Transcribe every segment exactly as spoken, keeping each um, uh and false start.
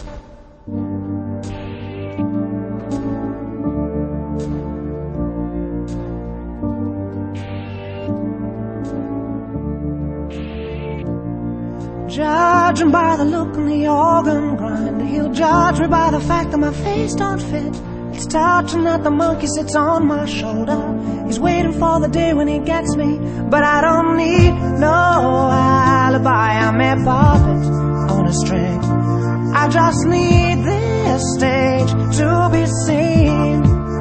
Judging by the look in the organ grinder, he'll judge me by the fact that my face don't fit. He's touching that the monkey sits on my shoulder. He's waiting for the day when he gets me, but I don't need no alibi. I'm a puppet on a string. I just need this stage to be seen.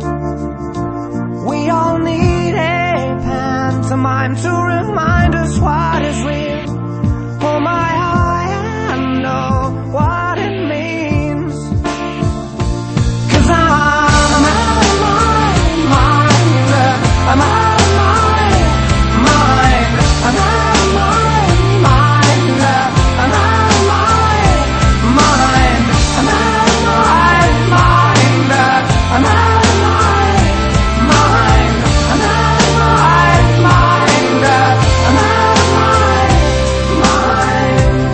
We all need a pantomime to remind us what is real. Oh my, I know what it means. 'Cause I'm out of my mind. I'm out of my mind. I'm out of my mind. I'm out of my mind. I'm out of my mind. I'm out of my mind. I'm out of my mind. I'm out of my mind.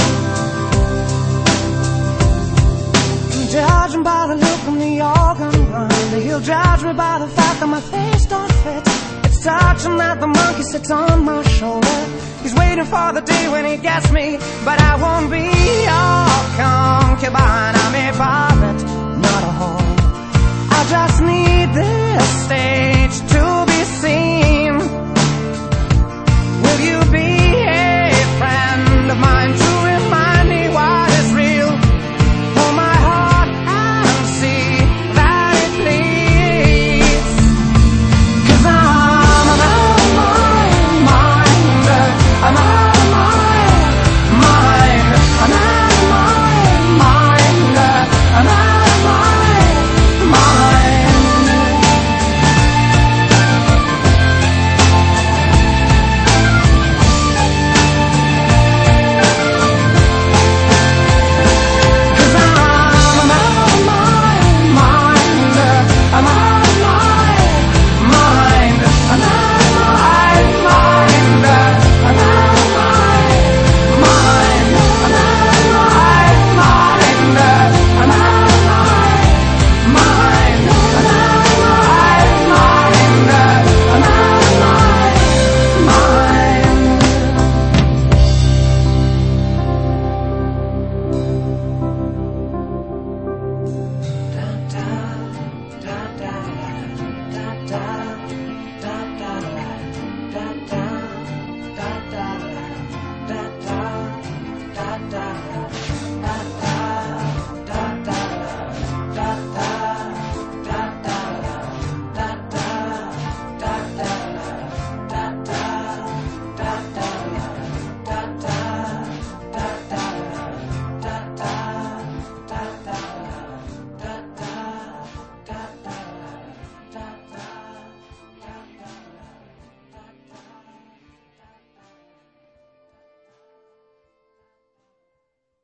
Judging by the look in the organ grinder, he'll judge me by the fact that my face don't fit. It's touching that the monkey sits on my shoulder. He's waiting for the day when he gets me, but I won't be